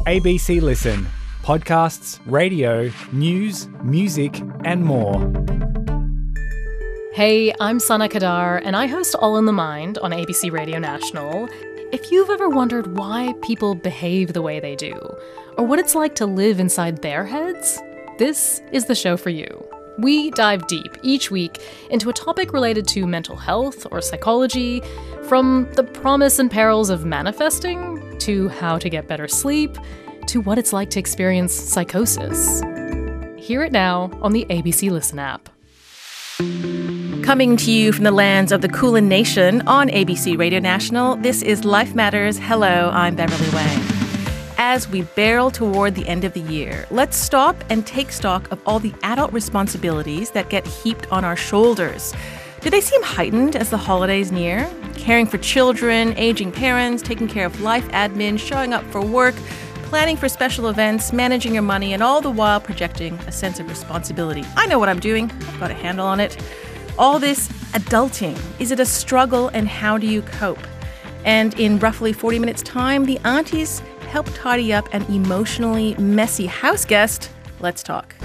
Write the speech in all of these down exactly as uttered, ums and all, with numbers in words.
A B C Listen. Podcasts, radio, news, music, and more. Hey, I'm Sana Kadar, and I host All in the Mind on A B C Radio National. If you've ever wondered why people behave the way they do, or what it's like to live inside their heads, this is the show for you. We dive deep each week into a topic related to mental health or psychology, from the promise and perils of manifesting, to how to get better sleep, to what it's like to experience psychosis. Hear it now on the A B C Listen app. Coming to you from the lands of the Kulin Nation on A B C Radio National, this is Life Matters. Hello, I'm Beverly Wang. As we barrel toward the end of the year, let's stop and take stock of all the adult responsibilities that get heaped on our shoulders. Do they seem heightened as the holidays near? Caring for children, aging parents, taking care of life admin, showing up for work, planning for special events, managing your money, and all the while projecting a sense of responsibility. I know what I'm doing. I've got a handle on it. All this adulting, is it a struggle, and how do you cope? And in roughly forty minutes' time, the aunties help tidy up an emotionally messy house guest. Let's talk.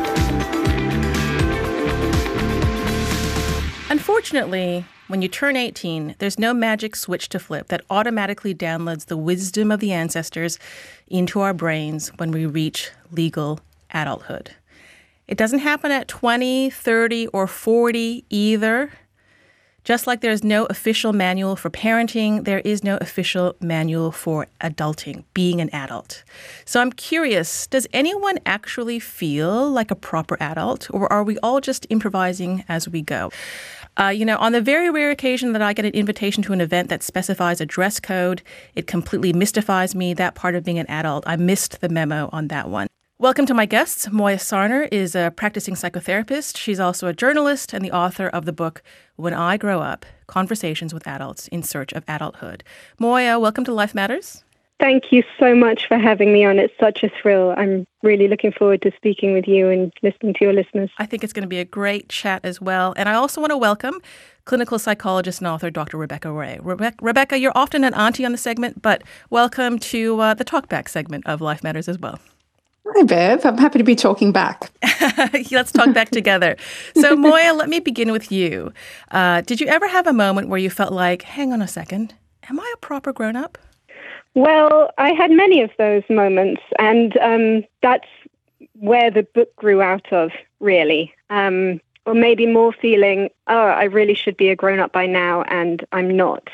Unfortunately, when you turn eighteen, there's no magic switch to flip that automatically downloads the wisdom of the ancestors into our brains when we reach legal adulthood. It doesn't happen at twenty, thirty, or forty either. Just like there's no official manual for parenting, there is no official manual for adulting, being an adult. So I'm curious, does anyone actually feel like a proper adult, or are we all just improvising as we go? Uh, you know, on the very rare occasion that I get an invitation to an event that specifies a dress code, it completely mystifies me, that part of being an adult. I missed the memo on that one. Welcome to my guests. Moya Sarner is a practicing psychotherapist. She's also a journalist and the author of the book, When I Grow Up, Conversations with Adults in Search of Adulthood. Moya, welcome to Life Matters. Thank you so much for having me on. It's such a thrill. I'm really looking forward to speaking with you and listening to your listeners. I think it's going to be a great chat as well. And I also want to welcome clinical psychologist and author Doctor Rebecca Ray. Rebe- Rebecca, you're often an auntie on the segment, but welcome to uh, the Talkback segment of Life Matters as well. Hi, Bev. I'm happy to be talking back. Let's talk back together. So, Moya, let me begin with you. Uh, did you ever have a moment where you felt like, hang on a second, am I a proper grown-up? Well, I had many of those moments, and um, that's where the book grew out of, really. Um, or maybe more feeling, oh, I really should be a grown-up by now, and I'm not.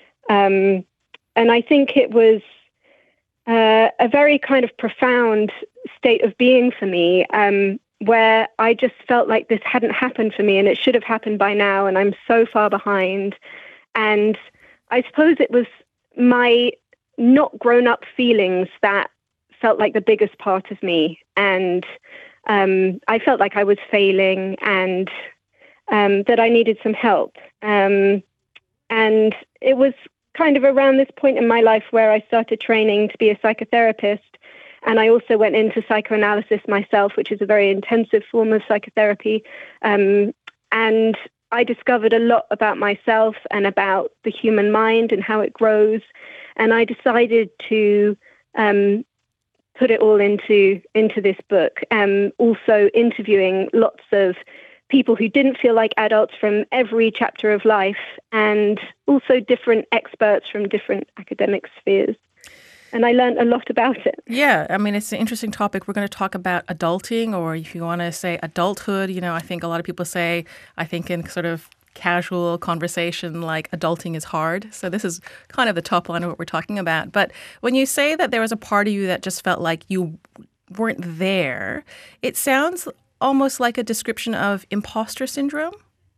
Um, and I think it was uh, a very kind of profound state of being for me, um, where I just felt like this hadn't happened for me, and it should have happened by now, and I'm so far behind. And I suppose it was my not grown up feelings that felt like the biggest part of me. And um, I felt like I was failing and um, that I needed some help. Um, and it was kind of around this point in my life where I started training to be a psychotherapist. And I also went into psychoanalysis myself, which is a very intensive form of psychotherapy. Um, and I discovered a lot about myself and about the human mind and how it grows. And I decided to um, put it all into into this book. Um, also interviewing lots of people who didn't feel like adults from every chapter of life, and also different experts from different academic spheres. And I learned a lot about it. Yeah, I mean, it's an interesting topic. We're going to talk about adulting, or if you want to say adulthood. You know, I think a lot of people say, I think in sort of casual conversation, like adulting is hard. So this is kind of the top line of what we're talking about. But when you say that there was a part of you that just felt like you weren't there, it sounds almost like a description of imposter syndrome.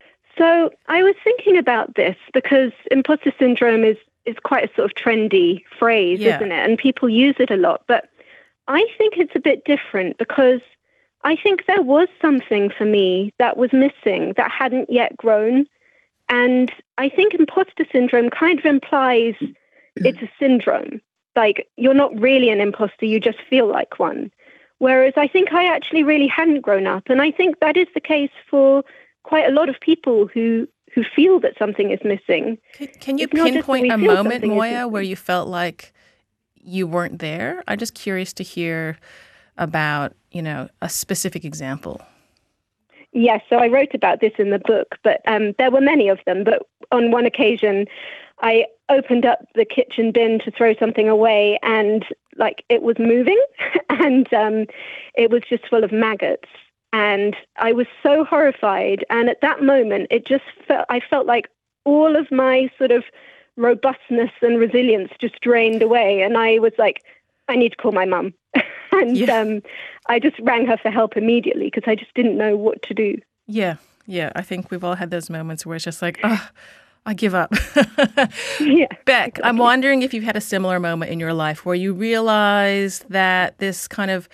So I was thinking about this because imposter syndrome is is quite a sort of trendy phrase, yeah. isn't it? And people use it a lot. But I think it's a bit different because I think there was something for me that was missing, that hadn't yet grown. And I think imposter syndrome kind of implies it's a syndrome. Like, you're not really an imposter, you just feel like one. Whereas I think I actually really hadn't grown up. And I think that is the case for quite a lot of people who, who feel that something is missing. Can, can you pinpoint a moment, Moya, where you felt like you weren't there? I'm just curious to hear about, you know, a specific example. Yes, so I wrote about this in the book, but um, there were many of them. But on one occasion, I opened up the kitchen bin to throw something away, and like it was moving, and um, it was just full of maggots. And I was so horrified. And at that moment, it just felt I felt like all of my sort of robustness and resilience just drained away. And I was like, I need to call my mum. and yeah. um, I just rang her for help immediately because I just didn't know what to do. Yeah, yeah. I think we've all had those moments where it's just like, oh, I give up. yeah, Beck, exactly. I'm wondering if you've had a similar moment in your life where you realized that this kind of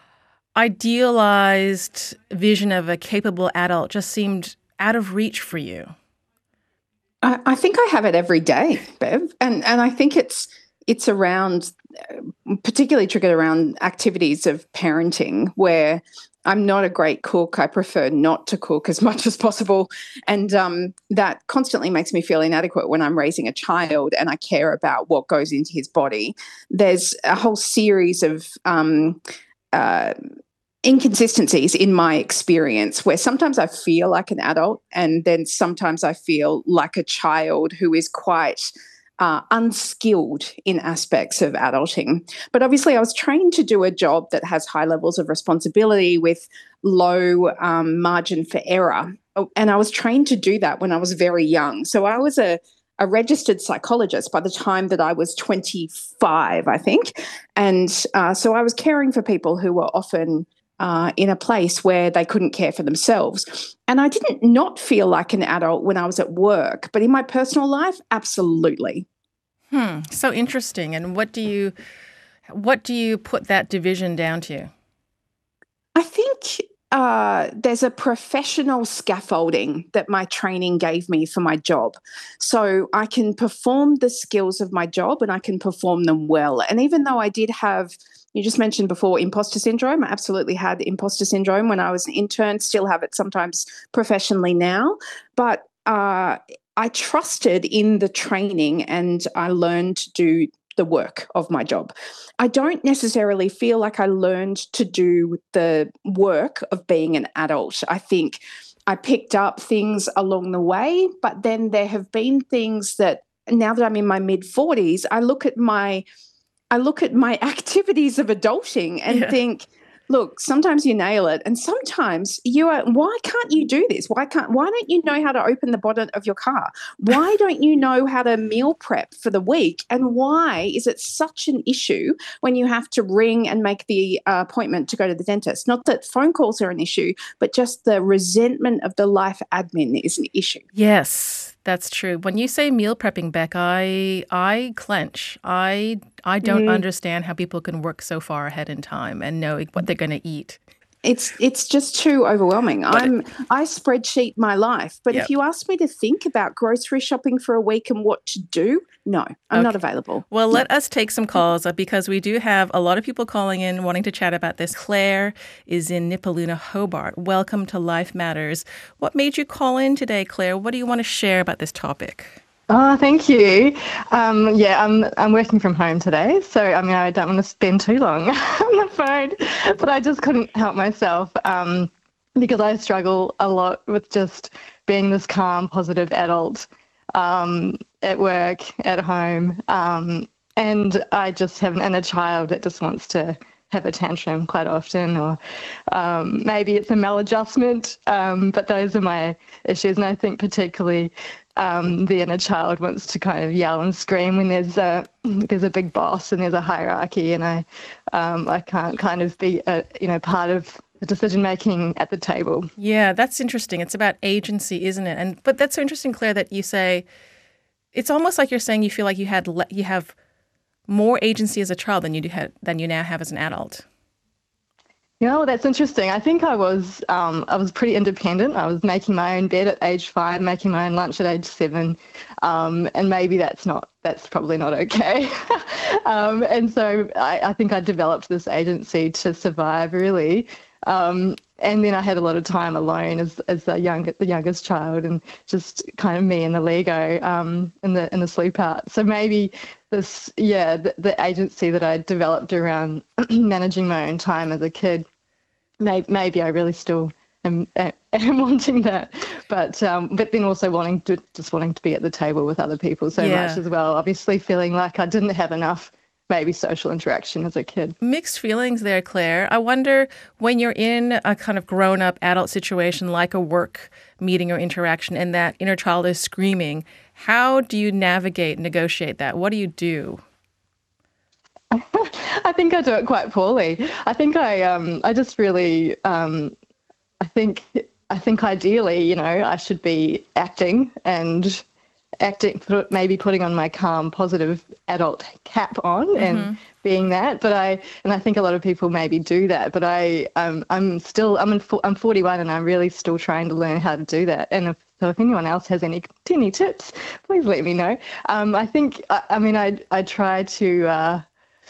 idealized vision of a capable adult just seemed out of reach for you. I, I think I have it every day, Bev, and and I think it's it's around, particularly triggered around activities of parenting where I'm not a great cook. I prefer not to cook as much as possible, and um, that constantly makes me feel inadequate when I'm raising a child and I care about what goes into his body. There's a whole series of um, uh, inconsistencies in my experience where sometimes I feel like an adult and then sometimes I feel like a child who is quite uh, unskilled in aspects of adulting. But obviously I was trained to do a job that has high levels of responsibility with low um, margin for error. And I was trained to do that when I was very young. So I was a a registered psychologist by the time that I was twenty-five, I think. And uh, so I was caring for people who were often Uh, in a place where they couldn't care for themselves. And I didn't not feel like an adult when I was at work, but in my personal life, absolutely. Hmm. So interesting. And what do you, what do you put that division down to? I think uh, there's a professional scaffolding that my training gave me for my job. So I can perform the skills of my job and I can perform them well. And even though I did have, you just mentioned before, imposter syndrome. I absolutely had imposter syndrome when I was an intern, still have it sometimes professionally now. But uh, I trusted in the training and I learned to do the work of my job. I don't necessarily feel like I learned to do the work of being an adult. I think I picked up things along the way, but then there have been things that now that I'm in my mid forties, I look at my I look at my activities of adulting and yeah. think, look, sometimes you nail it and sometimes you are, why can't you do this? Why can't, why don't you know how to open the bonnet of your car? Why don't you know how to meal prep for the week? And why is it such an issue when you have to ring and make the uh, appointment to go to the dentist? Not that phone calls are an issue, but just the resentment of the life admin is an issue. Yes. That's true. When you say meal prepping, Beck, I I clench. I I don't mm. understand how people can work so far ahead in time and know what they're going to eat. It's it's just too overwhelming. But I'm it, I spreadsheet my life, but yep. if you ask me to think about grocery shopping for a week and what to do, no, I'm okay. not available. Well, let us take some calls because we do have a lot of people calling in wanting to chat about this. Claire is in Nipaluna, Hobart. Welcome to Life Matters. What made you call in today, Claire? What do you want to share about this topic? Oh, thank you. Um, yeah, I'm I'm working from home today, so I mean I don't want to spend too long on the phone, but I just couldn't help myself um, because I struggle a lot with just being this calm, positive adult um, at work, at home, um, and I just have an inner child that just wants to have a tantrum quite often, or um, maybe it's a maladjustment, um, but those are my issues, and I think particularly Um, the inner child wants to kind of yell and scream when there's a there's a big boss and there's a hierarchy, and I um, I can't kind of be a, you know part of the decision making at the table. Yeah, that's interesting. It's about agency, isn't it? And but that's so interesting, Claire, that you say it's almost like you're saying you feel like you had le- you have more agency as a child than you do had than you now have as an adult. Yeah, well, that's interesting. I think I was um, I was pretty independent. I was making my own bed at age five, making my own lunch at age seven, um, and maybe that's not that's probably not okay. um, and so I, I think I developed this agency to survive, really. Um, and then I had a lot of time alone as as the young the youngest child, and just kind of me and the Lego um, in the in the sleep out. So maybe this, yeah, the, the agency that I developed around managing my own time as a kid, maybe, maybe I really still am, am wanting that, but um, but then also wanting to just wanting to be at the table with other people so Yeah. much as well. Obviously, feeling like I didn't have enough maybe social interaction as a kid. Mixed feelings there, Claire. I wonder when you're in a kind of grown-up adult situation like a work meeting or interaction and that inner child is screaming, how do you navigate, negotiate that? What do you do? I think I do it quite poorly. I think I um I just really um I think I think ideally, you know, I should be acting and acting, put, maybe putting on my calm, positive adult cap on mm-hmm. and being that. But I and I think a lot of people maybe do that. But I um I'm still I'm in, I'm forty-one and I'm really still trying to learn how to do that. And if, so if anyone else has any any tips, please let me know. Um, I think I, I mean I I try to. Uh,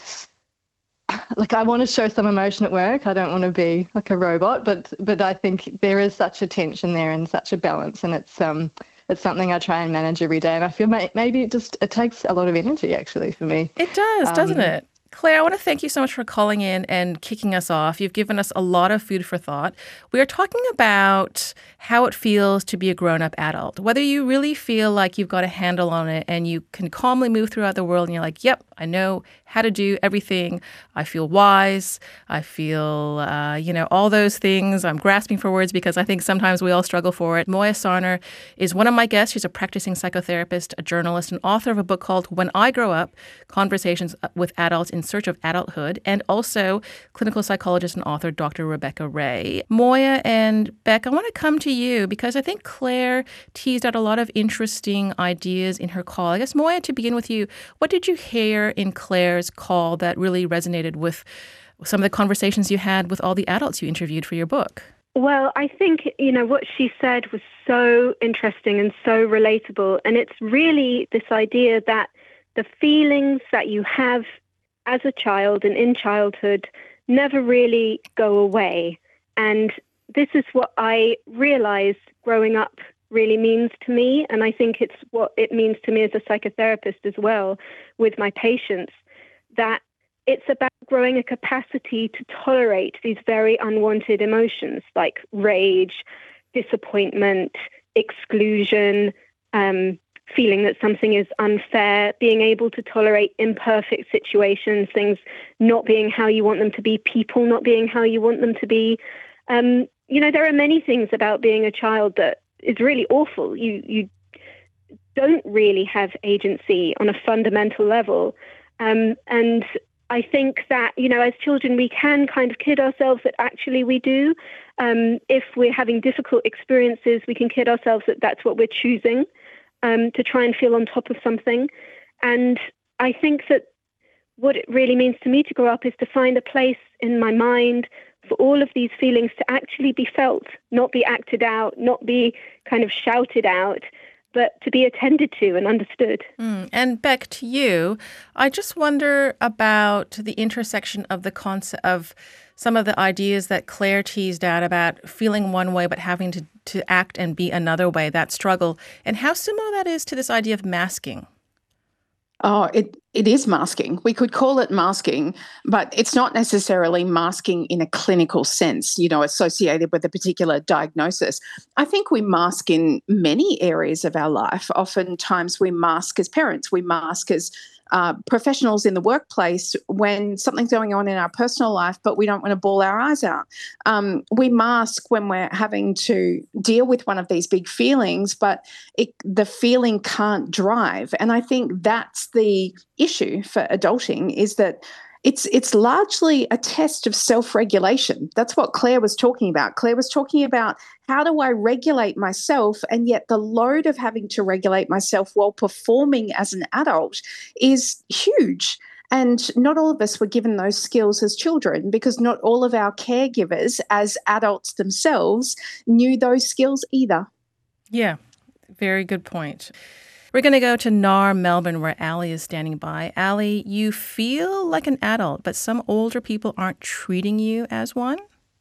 Like I want to show some emotion at work. I don't want to be like a robot, but but I think there is such a tension there and such a balance, and it's um it's something I try and manage every day. And I feel may, maybe it just it takes a lot of energy actually for me. It does, um, doesn't it? Claire, I want to thank you so much for calling in and kicking us off. You've given us a lot of food for thought. We are talking about how it feels to be a grown-up adult, whether you really feel like you've got a handle on it and you can calmly move throughout the world and you're like, yep, I know how to do everything. I feel wise. I feel, uh, you know, all those things. I'm grasping for words because I think sometimes we all struggle for it. Moya Sarner is one of my guests. She's a practicing psychotherapist, a journalist, and author of a book called When I Grow Up, Conversations with Adults in Search of Adulthood, and also clinical psychologist and author Doctor Rebecca Ray. Moya and Beck, I want to come to you because I think Claire teased out a lot of interesting ideas in her call. I guess, Moya, to begin with you, what did you hear in Claire's call that really resonated with some of the conversations you had with all the adults you interviewed for your book? Well, I think, you know, what she said was so interesting and so relatable. And it's really this idea that the feelings that you have as a child and in childhood never really go away. And this is what I realized growing up really means to me. And I think it's what it means to me as a psychotherapist as well with my patients, that it's about growing a capacity to tolerate these very unwanted emotions like rage, disappointment, exclusion, um, feeling that something is unfair, being able to tolerate imperfect situations, things not being how you want them to be, people not being how you want them to be. Um, you know, there are many things about being a child that is really awful. You you don't really have agency on a fundamental level. Um, and I think that, you know, as children, we can kind of kid ourselves that actually we do. Um, if we're having difficult experiences, we can kid ourselves that that's what we're choosing, um, to try and feel on top of something. And I think that what it really means to me to grow up is to find a place in my mind for all of these feelings to actually be felt, not be acted out, not be kind of shouted out, but to be attended to and understood. Mm. And Beck, to you, I just wonder about the intersection of the concept of some of the ideas that Claire teased out about feeling one way but having to, to act and be another way, that struggle, and how similar that is to this idea of masking. Oh, it, it is masking. We could call it masking, but it's not necessarily masking in a clinical sense, you know, associated with a particular diagnosis. I think we mask in many areas of our life. Oftentimes we mask as parents, we mask as uh, professionals in the workplace when something's going on in our personal life, but we don't want to bawl our eyes out. Um, we mask when we're having to deal with one of these big feelings, but it, the feeling can't drive. And I think that's the issue for adulting, is that it's it's largely a test of self-regulation. That's what Claire was talking about. Claire was talking about, how do I regulate myself? And yet the load of having to regulate myself while performing as an adult is huge. And not all of us were given those skills as children, because not all of our caregivers as adults themselves knew those skills either. Yeah, very good point. We're going to go to Nar, Melbourne, where Ali is standing by. Ali, you feel like an adult, but some older people aren't treating you as one?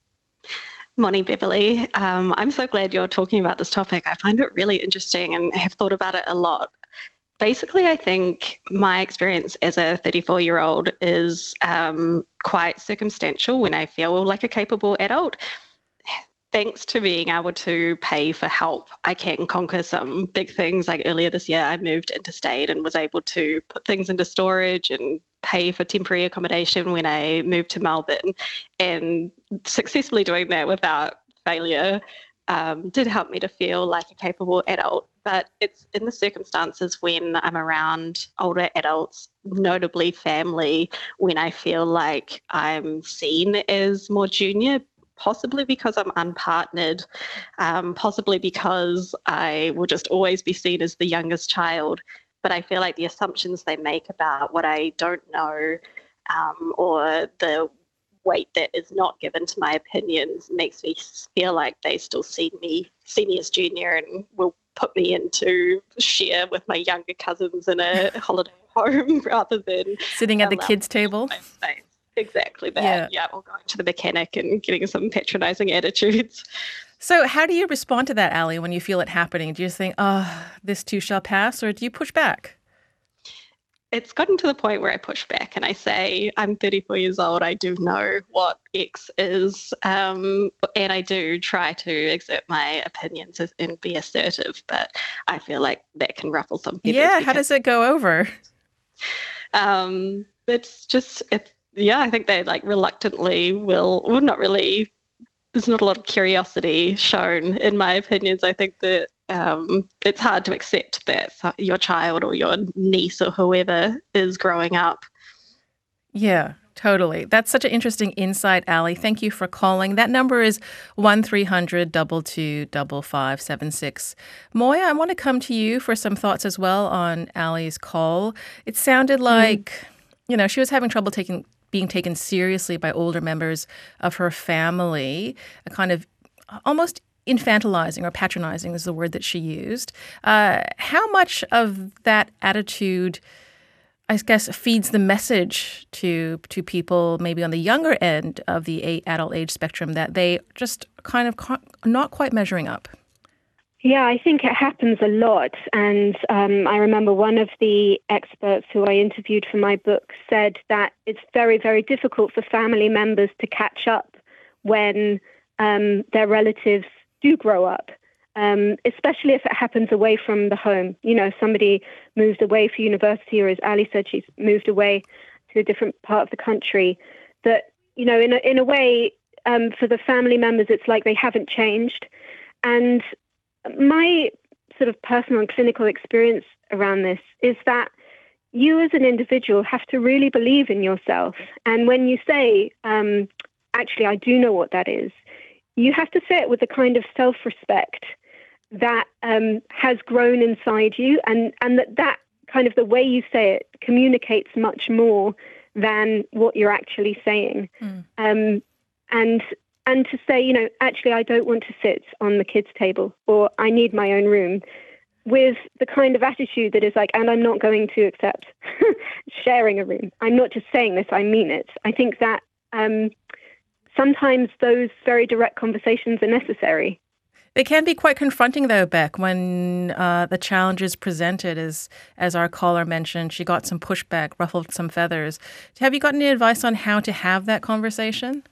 Morning, Beverly. Um, I'm so glad you're talking about this topic. I find it really interesting and have thought about it a lot. basically, I think my experience as a thirty-four-year-old is um, quite circumstantial when I feel like a capable adult. Thanks to being able to pay for help, I can conquer some big things. Like earlier this year, I moved interstate and was able to put things into storage and pay for temporary accommodation when I moved to Melbourne. And successfully doing that without failure um, did help me to feel like a capable adult. But it's in the circumstances when I'm around older adults, notably family, when I feel like I'm seen as more junior, possibly because I'm unpartnered, um, possibly because I will just always be seen as the youngest child. But I feel like the assumptions they make about what I don't know um, or the weight that is not given to my opinions makes me feel like they still see me, see me as junior and will put me into share with my younger cousins in a holiday home rather than sitting at the kids' table. Space. Exactly that. Yeah. yeah, or going to the mechanic and getting some patronising attitudes. So how do you respond to that, Ali, when you feel it happening? Do you think, oh, this too shall pass, or do you push back? It's gotten to the point where I push back and I say, I'm thirty-four years old, I do know what X is, um, and I do try to exert my opinions and be assertive, but I feel like that can ruffle some feathers. Yeah, how does it go over? Um, it's just... It's, Yeah, I think they like reluctantly will, well, not really, there's not a lot of curiosity shown in my opinions. I think that um, it's hard to accept that your child or your niece or whoever is growing up. Yeah, totally. That's such an interesting insight, Ali. Thank you for calling. That number is one three hundred two two five five seven six. Moya, I want to come to you for some thoughts as well on Ali's call. It sounded like, mm. you know, she was having trouble taking being taken seriously by older members of her family, a kind of almost infantilizing or patronizing is the word that she used. Uh, how much of that attitude, I guess, feeds the message to to people maybe on the younger end of the adult age spectrum that they just kind of not quite measuring up? Yeah, I think it happens a lot. And um, I remember one of the experts who I interviewed for my book said that it's very, very difficult for family members to catch up when um, their relatives do grow up, um, especially if it happens away from the home. You know, somebody moves away for university, or as Ali said, she's moved away to a different part of the country. That, you know, in a, in a way, um, for the family members, it's like they haven't changed. And my sort of personal and clinical experience around this is that you as an individual have to really believe in yourself. And when you say, um, actually, I do know what that is, you have to say it with a kind of self-respect that um, has grown inside you, and, and that that kind of the way you say it communicates much more than what you're actually saying. Mm. Um, and And to say, you know, actually, I don't want to sit on the kids' table, or I need my own room, with the kind of attitude that is like, and I'm not going to accept sharing a room. I'm not just saying this, I mean it. I think that um, sometimes those very direct conversations are necessary. They can be quite confronting, though, Beck, when uh, the challenge is presented. As, as our caller mentioned, she got some pushback, ruffled some feathers. Have you got any advice on how to have that conversation?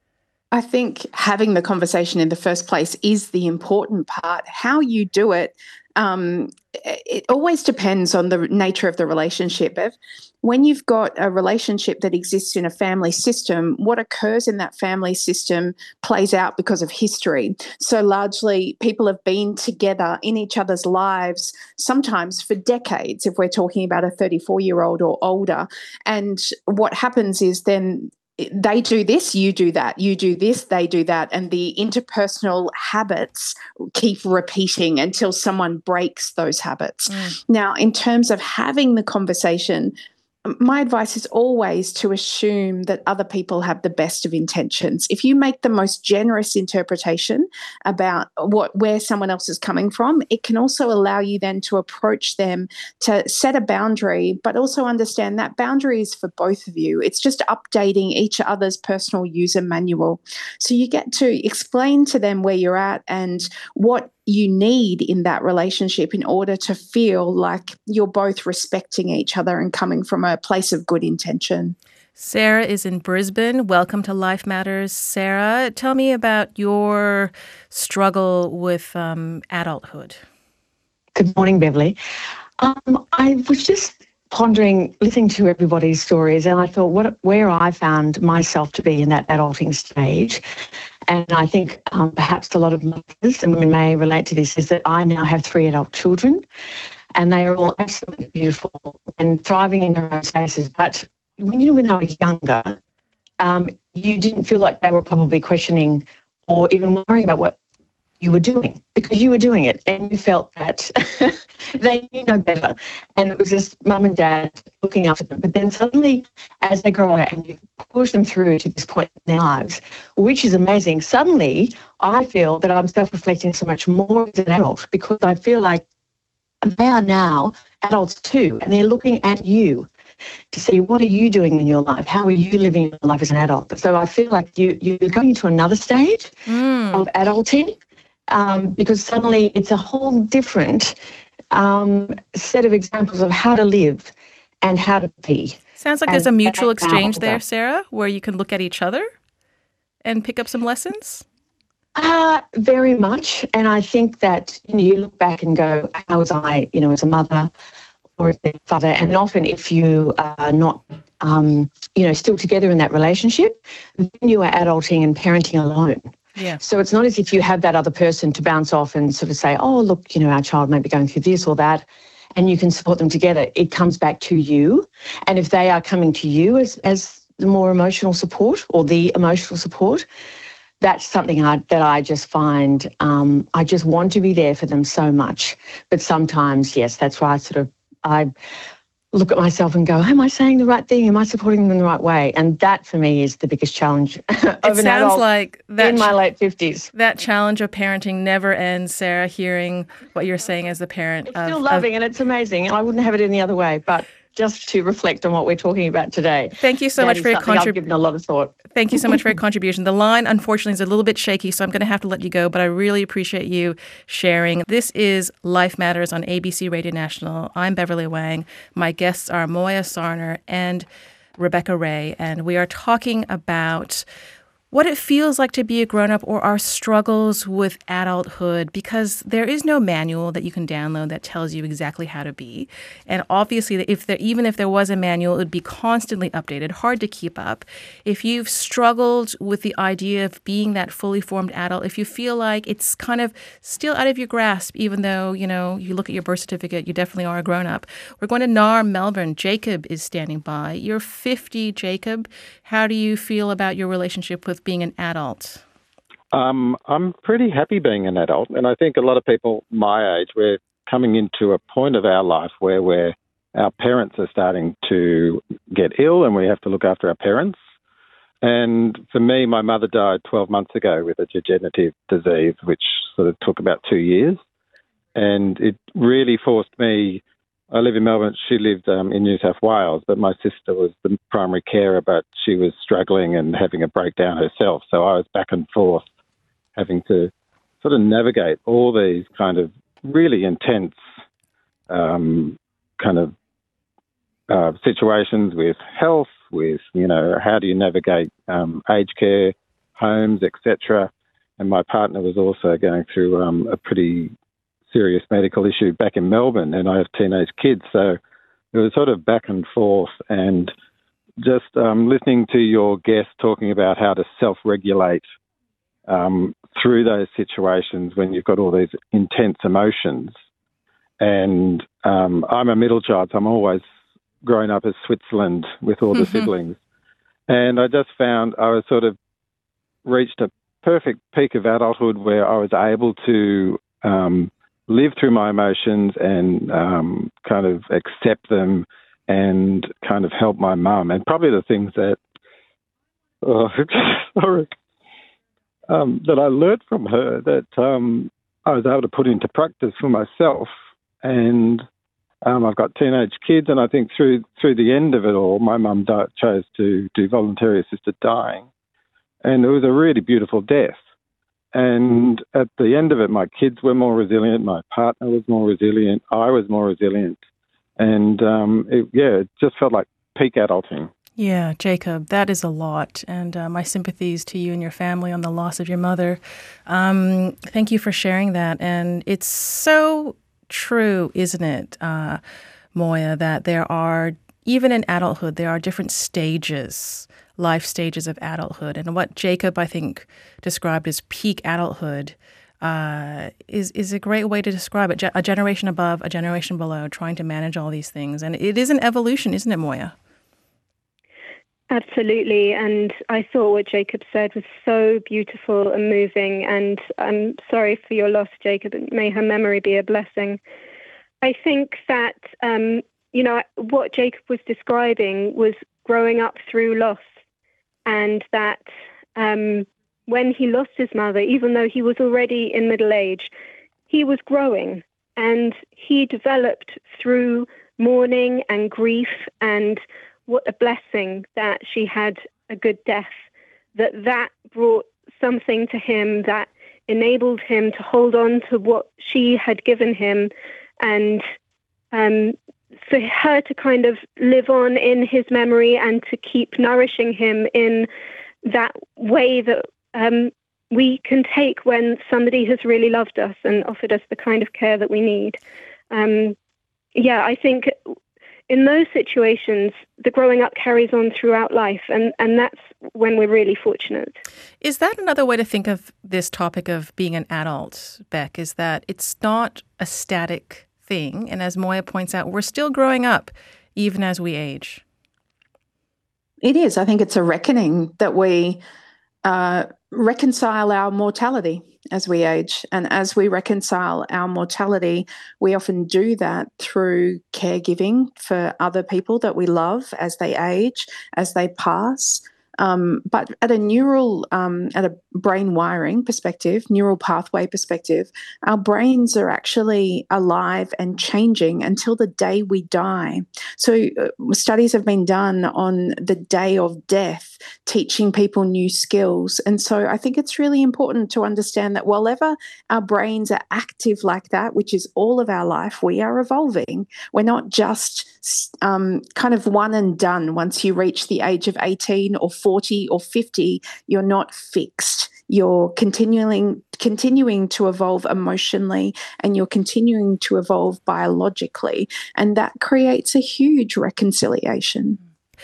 I think having the conversation in the first place is the important part. How you do it, um, it always depends on the nature of the relationship. If, when you've got a relationship that exists in a family system, what occurs in that family system plays out because of history. So largely people have been together in each other's lives, sometimes for decades, if we're talking about a thirty-four-year-old or older. And what happens is then they do this, you do that, you do this, they do that, and the interpersonal habits keep repeating until someone breaks those habits. Mm. Now, in terms of having the conversation, my advice is always to assume that other people have the best of intentions. If you make the most generous interpretation about what where someone else is coming from, it can also allow you then to approach them to set a boundary, but also understand that boundary is for both of you. It's just updating each other's personal user manual. So you get to explain to them where you're at and what you need in that relationship in order to feel like you're both respecting each other and coming from a place of good intention. Sarah is in Brisbane. Welcome to Life Matters. Sarah, tell me about your struggle with um, adulthood. Good morning, Beverly. Um, I was just pondering, listening to everybody's stories, and I thought what where I found myself to be in that adulting stage. And I think um, perhaps a lot of mothers and women may relate to this, is that I now have three adult children, and they are all absolutely beautiful and thriving in their own spaces. But when you when I was younger, um, you didn't feel like they were probably questioning or even worrying about what you were doing, because you were doing it and you felt that they knew no better. And it was just mum and dad looking after them. But then suddenly, as they grow up and you push them through to this point in their lives, which is amazing, suddenly I feel that I'm self-reflecting so much more as an adult, because I feel like they are now adults too, and they're looking at you to see what are you doing in your life, how are you living your life as an adult. So I feel like you, you're going into another stage mm. of adulting, um, because suddenly it's a whole different um, set of examples of how to live and how to be. Sounds like there's a mutual exchange there, Sarah, where you can look at each other and pick up some lessons. Uh, very much. And I think that, you know, you look back and go, how was I, you know, as a mother or as a father? And often if you are not, um, you know, still together in that relationship, then you are adulting and parenting alone. Yeah. So it's not as if you have that other person to bounce off and sort of say, oh, look, you know, our child may be going through this or that, and you can support them together. It comes back to you. And if they are coming to you as, as the more emotional support or the emotional support, that's something I, that I just find, um, I just want to be there for them so much. But sometimes, yes, that's why I sort of, I look at myself and go, am I saying the right thing? Am I supporting them in the right way? And that for me is the biggest challenge of it an sounds adult like that in my late fifties. That challenge of parenting never ends, Sarah, hearing what you're saying as the parent. It's of, still loving of, and it's amazing. And I wouldn't have it any other way, but just to reflect on what we're talking about today. Thank you so that much is for your contribution. I've given a lot of thought. Thank you so much for your contribution. The line, unfortunately, is a little bit shaky, so I'm going to have to let you go, but I really appreciate you sharing. This is Life Matters on A B C Radio National. I'm Beverly Wang. My guests are Moya Sarner and Rebecca Ray, and we are talking about what it feels like to be a grown-up or our struggles with adulthood, because there is no manual that you can download that tells you exactly how to be. And obviously, if there, even if there was a manual, it would be constantly updated, hard to keep up. If you've struggled with the idea of being that fully formed adult, if you feel like it's kind of still out of your grasp, even though, you know, you look at your birth certificate, you definitely are a grown-up. We're going to N A R M, Melbourne. Jacob is standing by. You're fifty, Jacob. How do you feel about your relationship with being an adult? Um, I'm pretty happy being an adult, and I think a lot of people my age, we're coming into a point of our life where we're, our parents are starting to get ill and we have to look after our parents. And for me, my mother died twelve months ago with a degenerative disease, which sort of took about two years. And it really forced me, I live in Melbourne, she lived um, in New South Wales, but my sister was the primary carer, but she was struggling and having a breakdown herself. So I was back and forth having to sort of navigate all these kind of really intense um, kind of uh, situations with health, with, you know, how do you navigate um, aged care, homes, et cetera. And my partner was also going through um, a pretty serious medical issue back in Melbourne, and I have teenage kids, so it was sort of back and forth. And just um, listening to your guest talking about how to self-regulate um, through those situations when you've got all these intense emotions. And um, I'm a middle child, so I'm always grown up as Switzerland with all the mm-hmm. siblings. And I just found I was sort of reached a perfect peak of adulthood where I was able to um, live through my emotions and um, kind of accept them and kind of help my mum. And probably the things that, oh, sorry, um, that I learned from her that um, I was able to put into practice for myself. And um, I've got teenage kids, and I think through through the end of it all, my mum di- chose to do voluntary assisted dying. And it was a really beautiful death. and at the end of it, my kids were more resilient, my partner was more resilient, I was more resilient. And, um, it, yeah, it just felt like peak adulting. Yeah, Jacob, that is a lot. And uh, my sympathies to you and your family on the loss of your mother. Um, thank you for sharing that. And it's so true, isn't it, uh, Moya, that there are, even in adulthood, there are different stages, life stages of adulthood. And what Jacob, I think, described as peak adulthood uh, is, is a great way to describe it. Ge- a generation above, a generation below, trying to manage all these things. And it is an evolution, isn't it, Moya? Absolutely. And I thought what Jacob said was so beautiful and moving. And I'm sorry for your loss, Jacob. May her memory be a blessing. I think that, um, you know, what Jacob was describing was growing up through loss. And that um, when he lost his mother, even though he was already in middle age, he was growing. And he developed through mourning and grief, and what a blessing that she had a good death, that that brought something to him that enabled him to hold on to what she had given him, and um, for her to kind of live on in his memory and to keep nourishing him in that way that um, we can take when somebody has really loved us and offered us the kind of care that we need. Um, yeah, I think in those situations, the growing up carries on throughout life, and, and that's when we're really fortunate. Is that another way to think of this topic of being an adult, Beck, is that it's not a static thing, and as Moya points out, we're still growing up even as we age? It is. I think it's a reckoning that we uh, reconcile our mortality as we age. And as we reconcile our mortality, we often do that through caregiving for other people that we love as they age, as they pass. Um, but at a neural, um, at a brain wiring perspective, neural pathway perspective, our brains are actually alive and changing until the day we die. So uh, studies have been done on the day of death, teaching people new skills. And so I think it's really important to understand that whenever our brains are active like that, which is all of our life, we are evolving. We're not just um, kind of one and done. Once you reach the age of eighteen or forty or fifty, you're not fixed. You're continuing continuing to evolve emotionally, and you're continuing to evolve biologically, and that creates a huge reconciliation.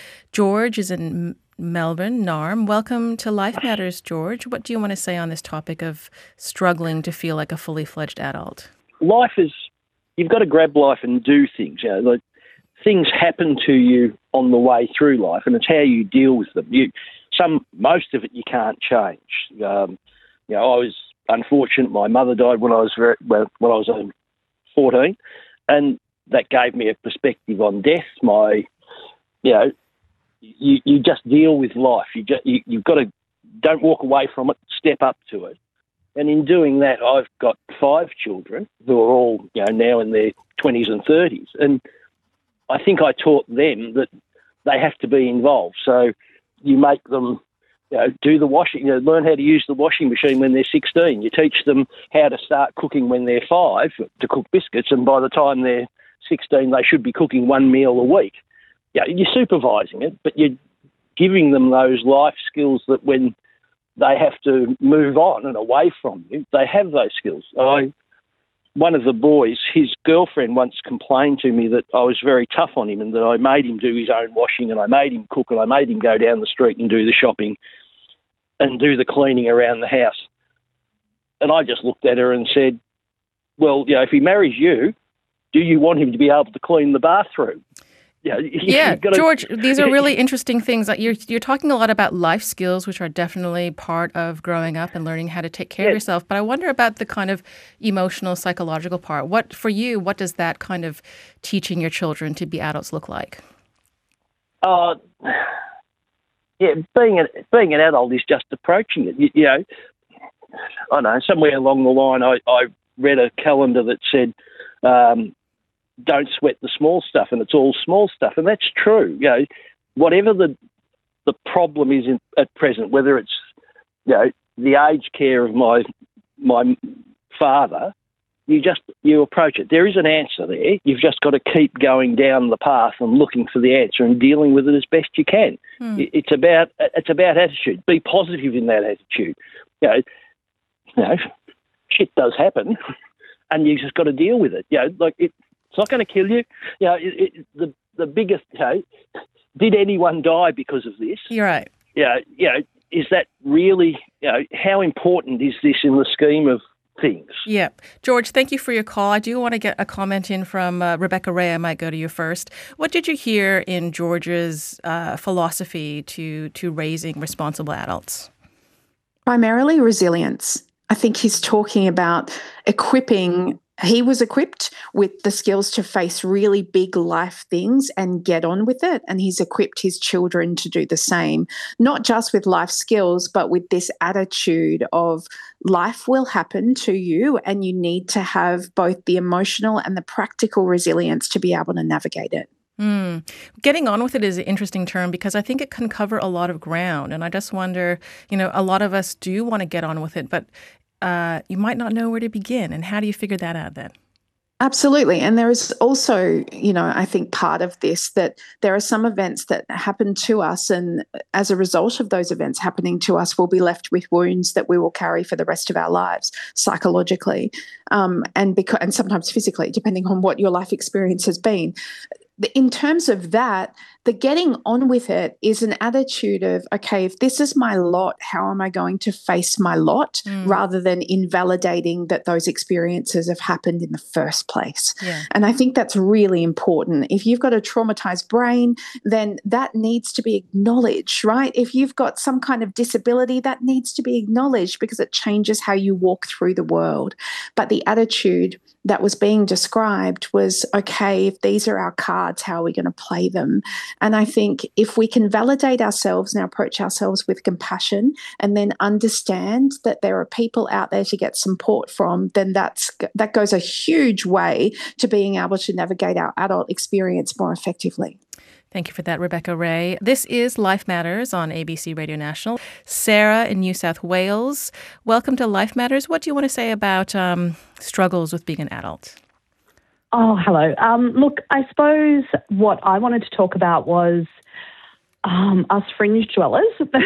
George is in Melbourne. Narm, welcome to Life Matters, George. What do you want to say on this topic of struggling to feel like a fully fledged adult? Life is, you've got to grab life and do things. You know, like things happen to you on the way through life, and it's how you deal with them. You, some, most of it you can't change. Um, you know, I was unfortunate. My mother died when I was very, well, when I was um, fourteen, and that gave me a perspective on death. My, you know, you, you just deal with life. You just you, you've got to don't walk away from it. Step up to it. And in doing that, I've got five children who are all, you know, now in their twenties and thirties, and I think I taught them that they have to be involved. So you make them, you know, do the washing, you know, learn how to use the washing machine when they're sixteen. You teach them how to start cooking when they're five to cook biscuits, and by the time they're sixteen, they should be cooking one meal a week. Yeah, you're supervising it, but you're giving them those life skills that when they have to move on and away from you, they have those skills. I, one of the boys, his girlfriend once complained to me that I was very tough on him and that I made him do his own washing and I made him cook and I made him go down the street and do the shopping and do the cleaning around the house. And I just looked at her and said, well, you know, if he marries you, do you want him to be able to clean the bathroom? Yeah, yeah gotta, George, these are really interesting things. You're, you're talking a lot about life skills, which are definitely part of growing up and learning how to take care yeah. of yourself. But I wonder about the kind of emotional, psychological part. What, for you, what does that kind of teaching your children to be adults look like? Uh, yeah, being an, being an adult is just approaching it. You, you know, I don't know, somewhere along the line I, I read a calendar that said, um, don't sweat the small stuff, and it's all small stuff, and that's true. You know, whatever the the problem is in, at present, whether it's, you know, the aged care of my my father, you just you approach it. There is an answer there. You've just got to keep going down the path and looking for the answer and dealing with it as best you can. Hmm. It's about it's about attitude. Be positive in that attitude. You know, you know, shit does happen, and you just got to deal with it. You know, like it, it's not going to kill you. You know, it, it, the the biggest. You know, did anyone die because of this? You're right. Yeah, you know, is that really? You know, how important is this in the scheme of things? Yeah. George, thank you for your call. I do want to get a comment in from uh, Rebecca Ray. I might go to you first. What did you hear in George's uh, philosophy to to raising responsible adults? Primarily resilience. I think he's talking about equipping. He was equipped with the skills to face really big life things and get on with it. And he's equipped his children to do the same, not just with life skills, but with this attitude of life will happen to you and you need to have both the emotional and the practical resilience to be able to navigate it. Mm. Getting on with it is an interesting term because I think it can cover a lot of ground. And I just wonder, you know, a lot of us do want to get on with it, but uh, you might not know where to begin. And how do you figure that out then? Absolutely. And there is also, you know, I think part of this that there are some events that happen to us, and as a result of those events happening to us, we'll be left with wounds that we will carry for the rest of our lives psychologically, um, and because, and sometimes physically, depending on what your life experience has been. In terms of that, the getting on with it is an attitude of, okay, if this is my lot, how am I going to face my lot, Mm. rather than invalidating that those experiences have happened in the first place. Yeah. And I think that's really important. If you've got a traumatized brain, then that needs to be acknowledged, right? If you've got some kind of disability, that needs to be acknowledged because it changes how you walk through the world. But the attitude that was being described was, okay, if these are our cards, how are we going to play them? And I think if we can validate ourselves and approach ourselves with compassion and then understand that there are people out there to get support from, then that's that goes a huge way to being able to navigate our adult experience more effectively. Thank you for that, Rebecca Ray. This is Life Matters on A B C Radio National. Sarah in New South Wales, welcome to Life Matters. What do you want to say about um, struggles with being an adult? Oh, hello. Um, look, I suppose what I wanted to talk about was um, us fringe dwellers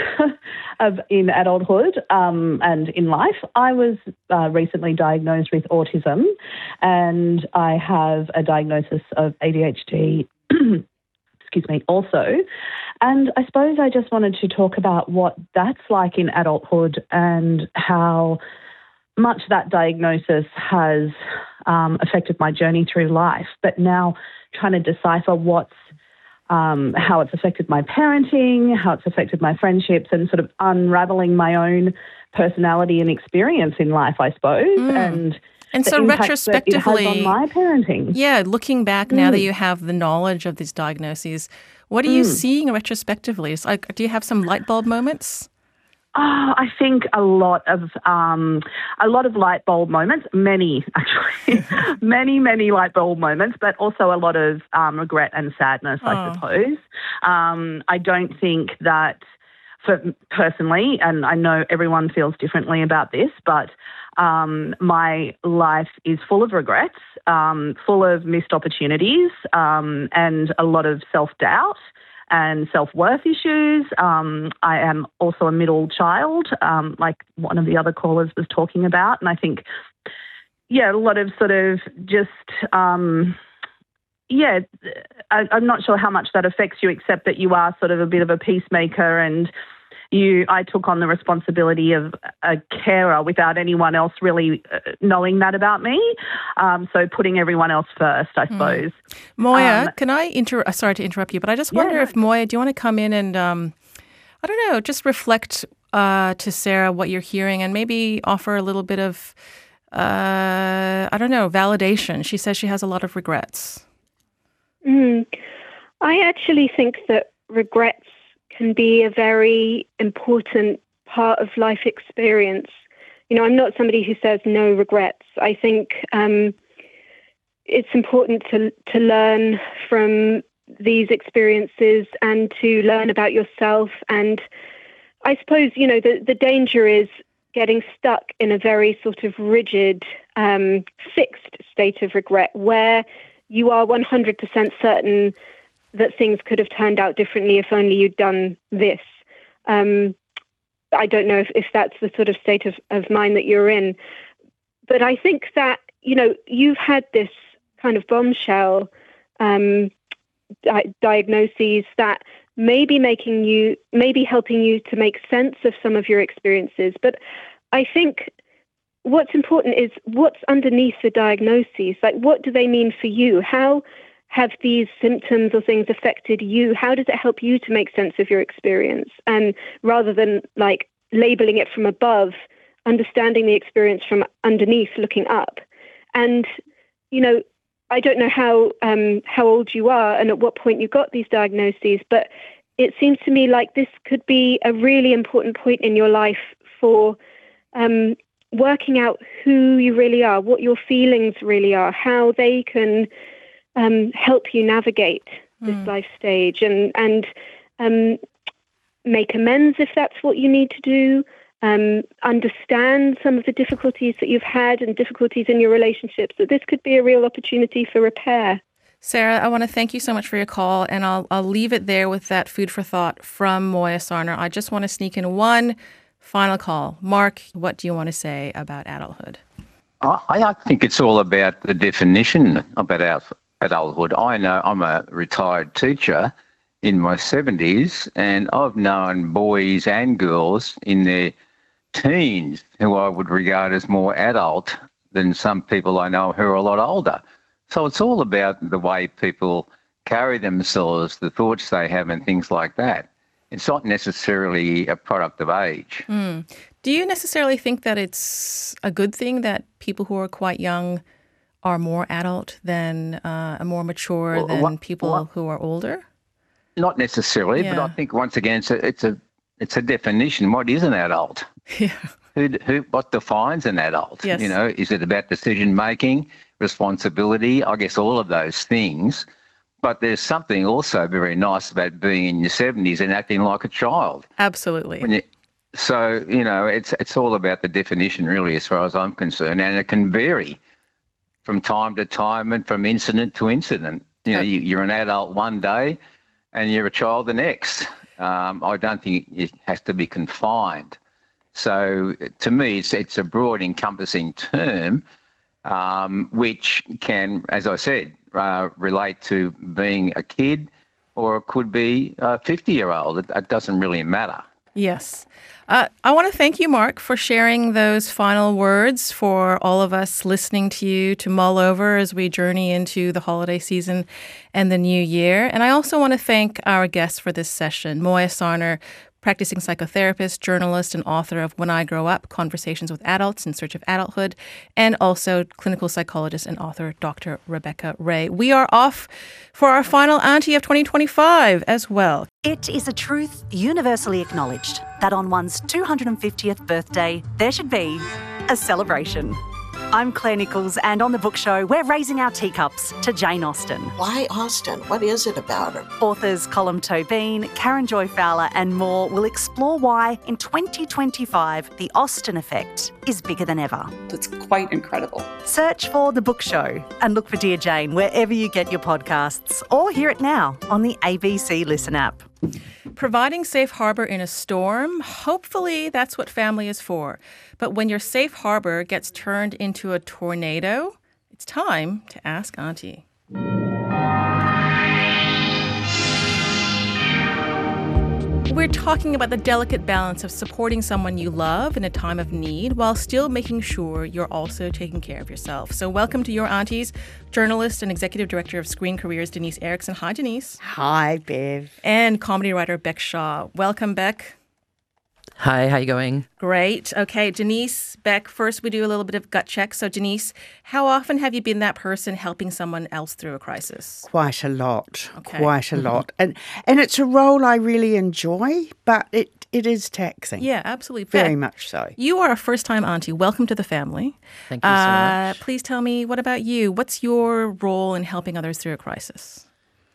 of in adulthood um, and in life. I was uh, recently diagnosed with autism, and I have a diagnosis of A D H D excuse me, also. And I suppose I just wanted to talk about what that's like in adulthood and how much that diagnosis has um, affected my journey through life, but now trying to decipher what's, um, how it's affected my parenting, how it's affected my friendships, and sort of unraveling my own personality and experience in life, I suppose. Mm. And And the so impact retrospectively, that it has on my parenting. Yeah, looking back now Mm. that you have the knowledge of these diagnoses, what are you Mm. seeing retrospectively? It's like, do you have some light bulb moments? Oh, I think a lot of um, a lot of light bulb moments, many actually, many many light bulb moments, but also a lot of um, regret and sadness, Oh. I suppose. Um, I don't think that, for personally, and I know everyone feels differently about this, but um, my life is full of regrets, um, full of missed opportunities, um, and a lot of self-doubt and self-worth issues. Um, I am also a middle child, um, like one of the other callers was talking about. And I think, yeah, a lot of sort of just, um, yeah, I, I'm not sure how much that affects you, except that you are sort of a bit of a peacemaker, and you, I took on the responsibility of a carer without anyone else really knowing that about me. Um, so putting everyone else first, I suppose. Mm. Moya, Um, can I inter? uh, Sorry to interrupt you, but I just wonder Yeah. if Moya, do you want to come in and um, I don't know, just reflect uh, to Sarah what you're hearing and maybe offer a little bit of uh, I don't know, validation. She says she has a lot of regrets. Mm. I actually think that regrets can be a very important part of life experience. You know, I'm not somebody who says no regrets. I think um, it's important to to learn from these experiences and to learn about yourself. And I suppose, you know, the, the danger is getting stuck in a very sort of rigid, um, fixed state of regret where you are one hundred percent certain that things could have turned out differently if only you'd done this. Um, I don't know if, if that's the sort of state of, of mind that you're in. But I think that, you know, you've had this kind of bombshell um, di- diagnoses that may be making you, maybe helping you to make sense of some of your experiences. But I think what's important is what's underneath the diagnoses. Like, what do they mean for you? How have these symptoms or things affected you? How does it help you to make sense of your experience? And rather than like labeling it from above, understanding the experience from underneath, looking up. And, you know, I don't know how um, how old you are and at what point you got these diagnoses, but it seems to me like this could be a really important point in your life for um, working out who you really are, what your feelings really are, how they can um, help you navigate this mm. life stage and, and um, make amends if that's what you need to do. Um, understand some of the difficulties that you've had and difficulties in your relationships, that this could be a real opportunity for repair. Sarah, I want to thank you so much for your call, and I'll I'll leave it there with that food for thought from Moya Sarner. I just want to sneak in one final call. Mark, what do you want to say about adulthood? I, I think it's all about the definition about adulthood. I know I'm a retired teacher in my seventies, and I've known boys and girls in their teens who I would regard as more adult than some people I know who are a lot older. So it's all about the way people carry themselves, the thoughts they have and things like that. It's not necessarily a product of age. Mm. Do you necessarily think that it's a good thing that people who are quite young are more adult than uh, more mature well, than what, people what? who are older? Not necessarily, yeah. but I think once again it's a it's a it's a definition. What is an adult? Yeah. Who who what defines an adult? Yes. You know, is it about decision making, responsibility? I guess all of those things. But there's something also very nice about being in your seventies and acting like a child. Absolutely. When you, so you know, it's it's all about the definition, really, as far as I'm concerned, and it can vary from time to time and from incident to incident. You know, you, you're an adult one day and you're a child the next. Um, I don't think it has to be confined. So to me, it's, it's a broad encompassing term, um, which can, as I said, uh, relate to being a kid, or it could be a fifty-year-old. It, it doesn't really matter. Yes. Uh, I want to thank you, Mark, for sharing those final words for all of us listening to you to mull over as we journey into the holiday season and the new year. And I also want to thank our guests for this session, Moya Sarner, practicing psychotherapist, journalist, and author of When I Grow Up, Conversations with Adults in Search of Adulthood, and also clinical psychologist and author Doctor Rebecca Ray. We are off for our final Auntie of twenty twenty-five as well. It is a truth universally acknowledged that on one's two hundred fiftieth birthday, there should be a celebration. I'm Claire Nichols, and on The Book Show, we're raising our teacups to Jane Austen. Why Austen? What is it about her? Authors Colm Tóibín, Karen Joy Fowler and more will explore why, in twenty twenty-five, the Austen effect is bigger than ever. It's quite incredible. Search for The Book Show and look for Dear Jane wherever you get your podcasts, or hear it now on the A B C Listen app. Providing safe harbor in a storm, hopefully that's what family is for. But when your safe harbor gets turned into a tornado, it's time to ask Auntie. We're talking about the delicate balance of supporting someone you love in a time of need while still making sure you're also taking care of yourself. So welcome to Your Aunties, journalist and executive director of Screen Careers, Denise Erickson. Hi, Denise. Hi, Bev. And comedy writer Beck Shaw. Welcome, Beck. Hi, how you going? Great. Okay, Denise, Beck, first we do a little bit of gut check. So, Denise, how often have you been that person helping someone else through a crisis? Quite a lot. Okay. Quite a lot. And and it's a role I really enjoy, but it, it is taxing. Yeah, absolutely. Very Beck, much so. You are a first-time auntie. Welcome to the family. Thank you so uh, much. Please tell me, what about you? What's your role in helping others through a crisis?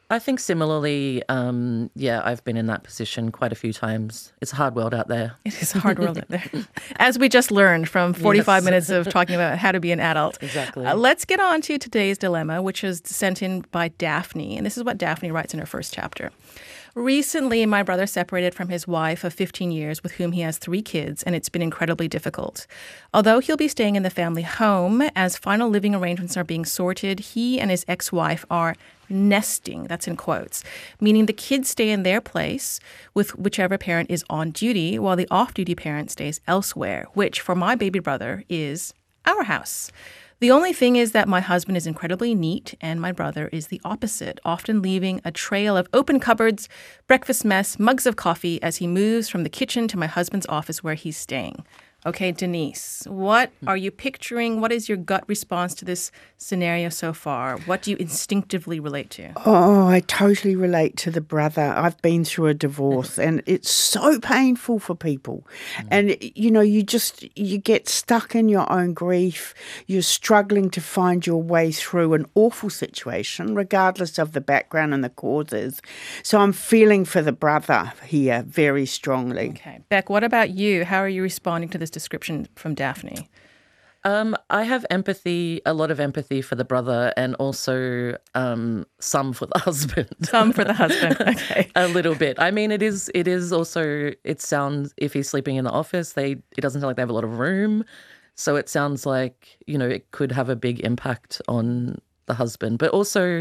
I think similarly, um, yeah, I've been in that position quite a few times. It's a hard world out there. It is a hard world out there. As we just learned from forty-five Yes. minutes of talking about how to be an adult. Exactly. Uh, let's get on to today's dilemma, which is sent in by Daphne. And this is what Daphne writes in her first chapter. Recently, my brother separated from his wife of fifteen years, with whom he has three kids, and it's been incredibly difficult. Although he'll be staying in the family home, as final living arrangements are being sorted, he and his ex-wife are nesting, that's in quotes, meaning the kids stay in their place with whichever parent is on duty, while the off-duty parent stays elsewhere, which for my baby brother is our house. The only thing is that my husband is incredibly neat and my brother is the opposite, often leaving a trail of open cupboards, breakfast mess, mugs of coffee as he moves from the kitchen to my husband's office where he's staying. Okay, Denise, what are you picturing? What is your gut response to this scenario so far? What do you instinctively relate to? Oh, I totally relate to the brother. I've been through a divorce and it's so painful for people. Mm. And, you know, you just, you get stuck in your own grief. You're struggling to find your way through an awful situation, regardless of the background and the causes. So I'm feeling for the brother here very strongly. Okay. Beck, what about you? How are you responding to this description from Daphne? Um, I have empathy, a lot of empathy for the brother, and also um, some for the husband. Some for the husband. Okay, a little bit. I mean, it is. It is also. It sounds if he's sleeping in the office, they. It doesn't sound like they have a lot of room, so it sounds like you know it could have a big impact on the husband. But also,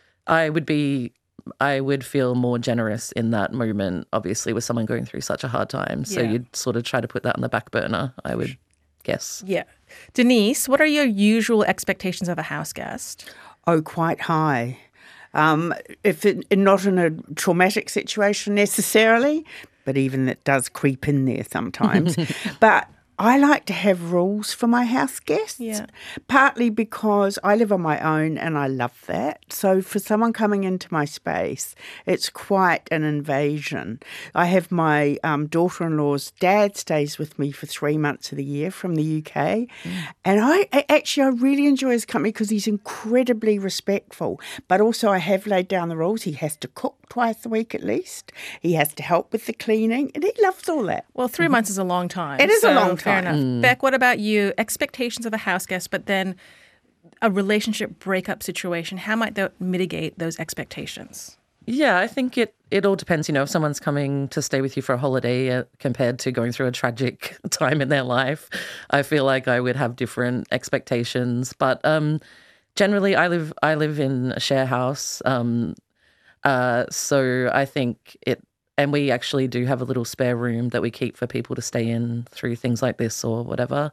I would be. I would feel more generous in that moment, obviously, with someone going through such a hard time. So Yeah. you'd sort of try to put that on the back burner, I would guess. Yeah. Denise, what are your usual expectations of a house guest? Oh, quite high. Um, if it, not in a traumatic situation necessarily, but even that does creep in there sometimes. But I like to have rules for my house guests, Yeah. partly because I live on my own and I love that. So for someone coming into my space, it's quite an invasion. I have my um, daughter-in-law's dad stays with me for three months of the year from the U K. Mm. And I, I actually, I really enjoy his company because he's incredibly respectful. But also I have laid down the rules. He has to cook twice a week at least. He has to help with the cleaning and he loves all that. Well, three mm-hmm. months is a long time. It is so a long time. Fair enough. Mm. Beck, what about you? Expectations of a house guest, but then a relationship breakup situation. How might that mitigate those expectations? Yeah, I think it, it all depends. You know, if someone's coming to stay with you for a holiday uh, compared to going through a tragic time in their life, I feel like I would have different expectations. But um, generally, I live I live in a share house, um, uh, so I think it. And we actually do have a little spare room that we keep for people to stay in through things like this or whatever.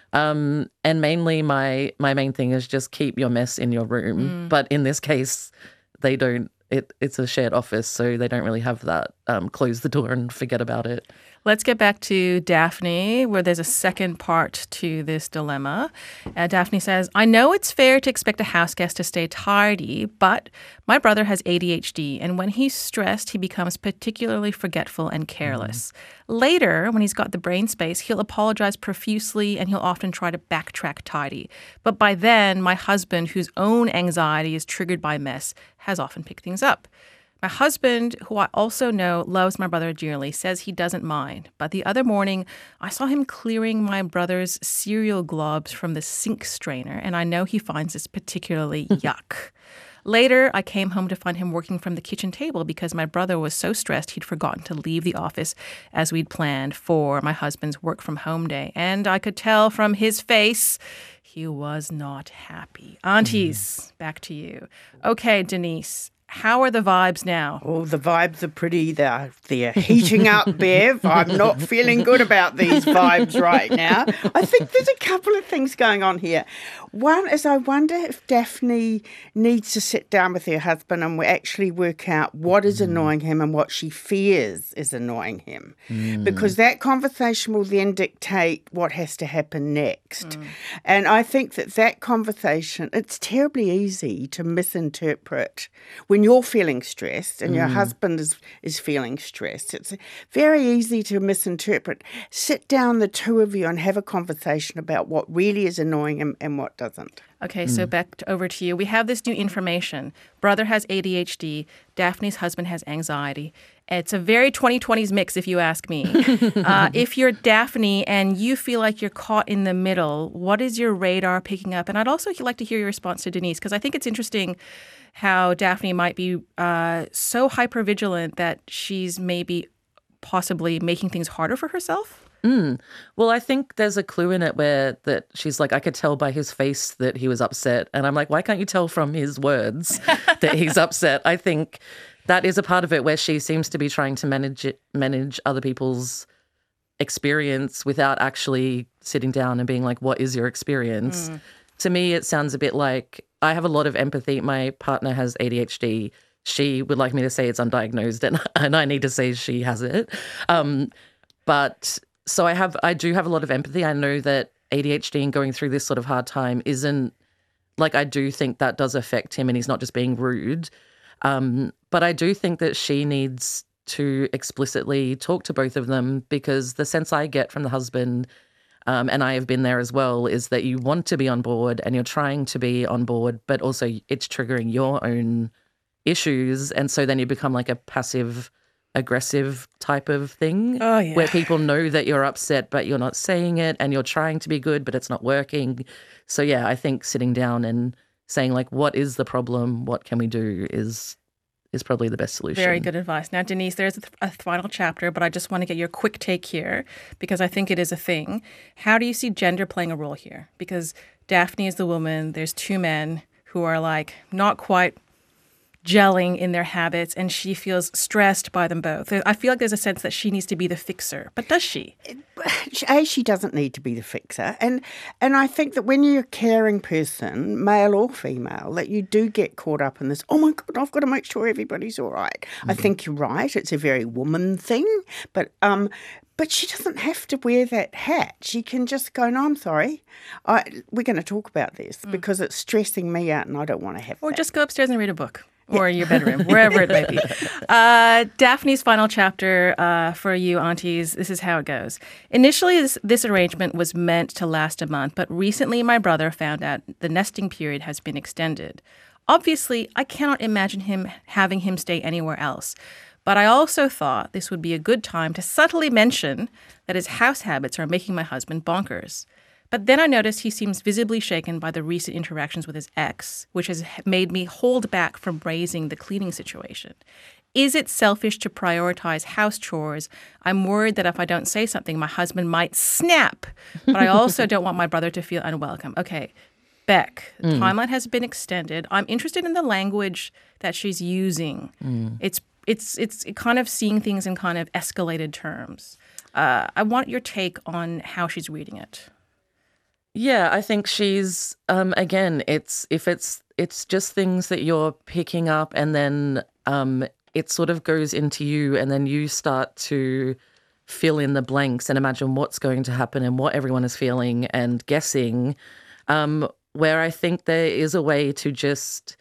Um, and mainly, my my main thing is just keep your mess in your room. Mm. But in this case, they don't. It it's a shared office, so they don't really have that. Um, close the door and forget about it. Let's get back to Daphne, where there's a second part to this dilemma. Uh, Daphne says, I know it's fair to expect a house guest to stay tidy, but my brother has A D H D, and when he's stressed, he becomes particularly forgetful and careless. Mm-hmm. Later, when he's got the brain space, he'll apologize profusely, and he'll often try to backtrack tidy. But by then, my husband, whose own anxiety is triggered by mess, has often picked things up. My husband, who I also know loves my brother dearly, says he doesn't mind. But the other morning, I saw him clearing my brother's cereal globs from the sink strainer, and I know he finds this particularly yuck. Later, I came home to find him working from the kitchen table because my brother was so stressed he'd forgotten to leave the office as we'd planned for my husband's work from home day. And I could tell from his face he was not happy. Aunties, mm. back to you. Okay, Denise. How are the vibes now? Oh, the vibes are pretty, they're, they're heating up, Bev. I'm not feeling good about these vibes right now. I think there's a couple of things going on here. One is I wonder if Daphne needs to sit down with her husband and actually work out what is mm. annoying him and what she fears is annoying him. Mm. Because that conversation will then dictate what has to happen next. Mm. And I think that that conversation, it's terribly easy to misinterpret when when you're feeling stressed and your Mm. husband is, is feeling stressed, it's very easy to misinterpret. Sit down, the two of you, and have a conversation about what really is annoying and, and what doesn't. Okay, so back over to you. We have this new information. Brother has A D H D. Daphne's husband has anxiety. It's a very twenty twenties mix, if you ask me. uh, if you're Daphne and you feel like you're caught in the middle, what is your radar picking up? And I'd also like to hear your response to Denise, because I think it's interesting how Daphne might be uh, so hypervigilant that she's maybe possibly making things harder for herself. Mm. Well, I think there's a clue in it where that she's like, I could tell by his face that he was upset. And I'm like, why can't you tell from his words that he's upset? I think that is a part of it where she seems to be trying to manage it, manage other people's experience without actually sitting down and being like, what is your experience? Mm. To me, it sounds a bit like I have a lot of empathy. My partner has A D H D. She would like me to say it's undiagnosed, and, and I need to say she has it. Um, but so I have, I do have a lot of empathy. I know that A D H D and going through this sort of hard time isn't, like, I do think that does affect him and he's not just being rude. Um, but I do think that she needs to explicitly talk to both of them, because the sense I get from the husband, um, and I have been there as well, is that you want to be on board and you're trying to be on board, but also it's triggering your own issues. And so then you become like a passive aggressive type of thing Oh, yeah. where people know that you're upset, but you're not saying it, and you're trying to be good, but it's not working. So yeah, I think sitting down and saying like, what is the problem? What can we do is is probably the best solution. Very good advice. Now, Denise, there's a, th- a final chapter, but I just want to get your quick take here because I think it is a thing. How do you see gender playing a role here? Because Daphne is the woman. There's two men who are like not quite gelling in their habits, and she feels stressed by them both. I feel like there's a sense that she needs to be the fixer, but does she? A, she doesn't need to be the fixer. And and I think that when you're a caring person, male or female, that you do get caught up in this, oh my God, I've got to make sure everybody's all right. Mm-hmm. I think you're right. It's a very woman thing. But um, but she doesn't have to wear that hat. She can just go, no, I'm sorry. I, we're going to talk about this mm. because it's stressing me out and I don't want to have or that. Or just go upstairs and read a book. Or your bedroom, wherever it may be. Uh, Daphne's final chapter uh, for you, aunties. This is how it goes. Initially, this, this arrangement was meant to last a month, but recently my brother found out the nesting period has been extended. Obviously, I cannot imagine him having him stay anywhere else. But I also thought this would be a good time to subtly mention that his house habits are making my husband bonkers. But then I noticed he seems visibly shaken by the recent interactions with his ex, which has made me hold back from raising the cleaning situation. Is it selfish to prioritize house chores? I'm worried that if I don't say something, my husband might snap. But I also don't want my brother to feel unwelcome. Okay, Beck, the mm. timeline has been extended. I'm interested in the language that she's using. Mm. It's it's it's kind of seeing things in kind of escalated terms. Uh, I want your take on how she's reading it. Yeah, I think she's um, again. It's if it's it's just things that you're picking up, and then um, it sort of goes into you, and then you start to fill in the blanks and imagine what's going to happen and what everyone is feeling and guessing. Um, where I think there is a way to just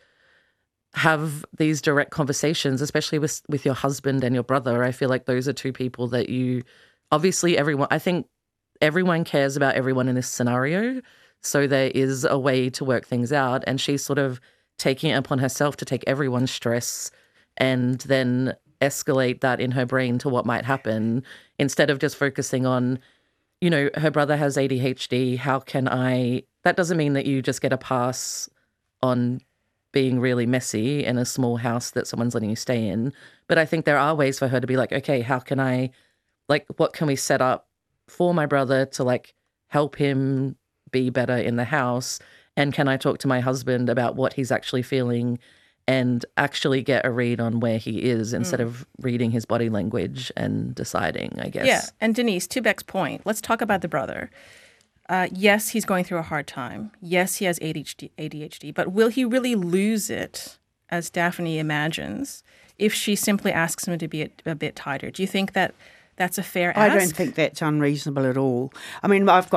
have these direct conversations, especially with with your husband and your brother. I feel like those are two people that you obviously everyone. I think. Everyone cares about everyone in this scenario. So there is a way to work things out. And she's sort of taking it upon herself to take everyone's stress and then escalate that in her brain to what might happen instead of just focusing on, you know, her brother has A D H D. How can I, that doesn't mean that you just get a pass on being really messy in a small house that someone's letting you stay in. But I think there are ways for her to be like, okay, how can I, like, what can we set up for my brother to like help him be better in the house? And can I talk to my husband about what he's actually feeling and actually get a read on where he is instead mm. of reading his body language and deciding, I guess. Yeah. And Denise, to Beck's point, let's talk about the brother. Uh, yes, he's going through a hard time. Yes, he has A D H D, A D H D, but will he really lose it, as Daphne imagines, if she simply asks him to be a, a bit tighter? Do you think that that's a fair ask? I don't think that's unreasonable at all. I mean, I've got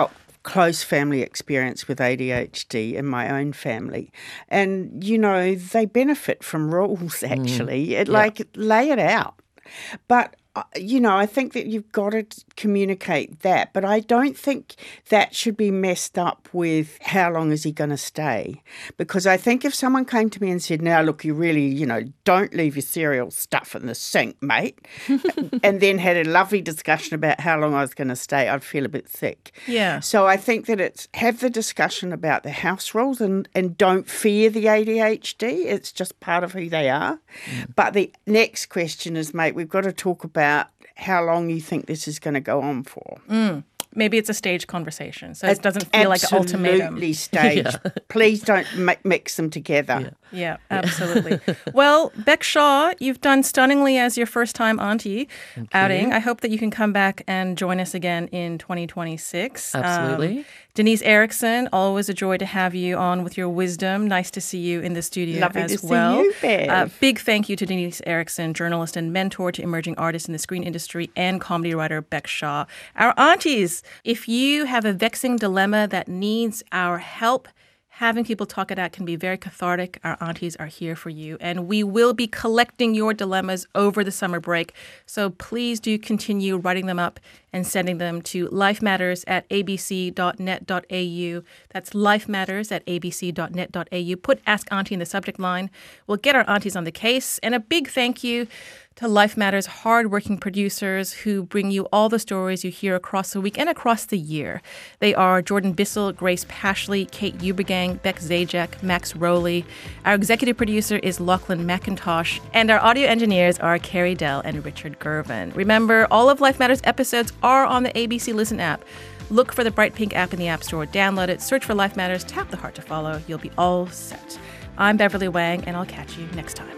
close family experience with A D H D in my own family. And, you know, they benefit from rules, actually. Mm, it, yeah. Like, lay it out. But, you know, I think that you've got to communicate that, but I don't think that should be messed up with how long is he going to stay. Because I think if someone came to me and said, now, look, you really, you know, don't leave your cereal stuff in the sink, mate, and then had a lovely discussion about how long I was going to stay, I'd feel a bit sick. Yeah. So I think that it's have the discussion about the house rules and, and don't fear the A D H D. It's just part of who they are. Mm. But the next question is, mate, we've got to talk about about how long you think this is going to go on for. Mm. Maybe it's a staged conversation, so it doesn't feel like an ultimatum. Absolutely staged. Yeah. Please don't mi- mix them together. Yeah, yeah absolutely. Well, Beck Shaw, you've done stunningly as your first-time auntie Thank outing. You. I hope that you can come back and join us again in twenty twenty-six. Absolutely. Um, Denise Erickson, always a joy to have you on with your wisdom. Nice to see you in the studio Lovely as to well. See you, Bev. Uh, big thank you to Denise Erickson, journalist and mentor to emerging artists in the screen industry, and comedy writer Beck Shaw. Our aunties, if you have a vexing dilemma that needs our help, having people talk it out can be very cathartic. Our aunties are here for you. And we will be collecting your dilemmas over the summer break. So please do continue writing them up and sending them to lifematters at a b c dot net dot a u. That's lifematters at a b c dot net dot a u. Put Ask Auntie in the subject line. We'll get our aunties on the case. And a big thank you to Life Matters hardworking producers who bring you all the stories you hear across the week and across the year. They are Jordan Bissell, Grace Pashley, Kate Ubergang, Beck Zajac, Max Rowley. Our executive producer is Lachlan McIntosh, and our audio engineers are Carrie Dell and Richard Gervin. Remember, all of Life Matters episodes are on the A B C Listen app. Look for the Bright Pink app in the App Store, download it, search for Life Matters, tap the heart to follow. You'll be all set. I'm Beverly Wang, and I'll catch you next time.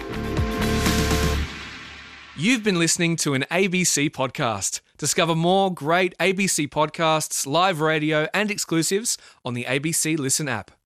You've been listening to an A B C podcast. Discover more great A B C podcasts, live radio, and exclusives on the A B C Listen app.